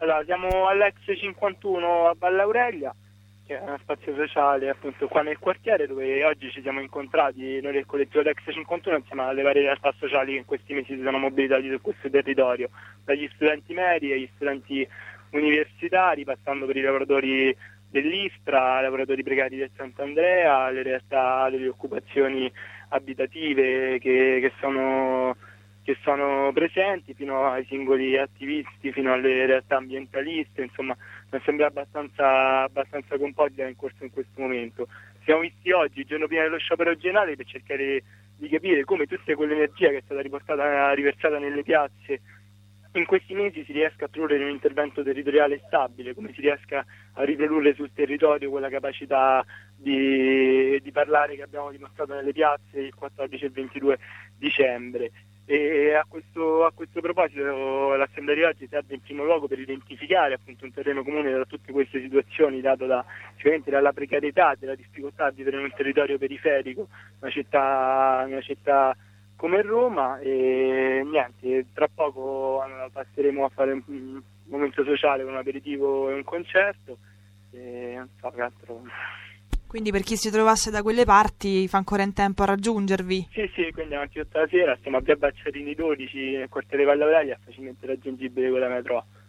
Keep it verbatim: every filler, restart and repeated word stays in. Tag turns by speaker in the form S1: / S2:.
S1: Allora, siamo all'Ex cinquantuno a Valle Aurelia, che è uno spazio sociale appunto qua nel quartiere, dove oggi ci siamo incontrati noi del collettivo Ex cinquantuno insieme alle varie realtà sociali che in questi mesi si sono mobilitati su questo territorio, dagli studenti medi agli studenti universitari, passando per i lavoratori dell'Ispra, lavoratori precari del Sant'Andrea, le realtà delle occupazioni abitative che, che sono che sono presenti, fino ai singoli attivisti, fino alle realtà ambientaliste. Insomma, mi sembra abbastanza, abbastanza composita in corso in questo momento. Siamo visti oggi, il giorno prima dello sciopero generale, per cercare di capire come tutta quell'energia che è stata riportata, riversata nelle piazze in questi mesi si riesca a tradurre in un intervento territoriale stabile, come si riesca a riprodurre sul territorio quella capacità di, di parlare che abbiamo dimostrato nelle piazze il quattordici e ventidue dicembre. E a questo, a questo proposito l'assemblea di oggi serve in primo luogo per identificare appunto un terreno comune da tutte queste situazioni, dato da, sicuramente dalla precarietà, della difficoltà di vivere in un territorio periferico, una città, una città come Roma. E niente, tra poco passeremo a fare un momento sociale con un aperitivo e un concerto e non so che altro.
S2: Quindi per chi si trovasse da quelle parti fa ancora in tempo a raggiungervi?
S1: Sì, sì, quindi avanti tutta la sera, stiamo a via Bacciarini dodici nel quartiere Valle Aurelia, facilmente raggiungibile con la metro.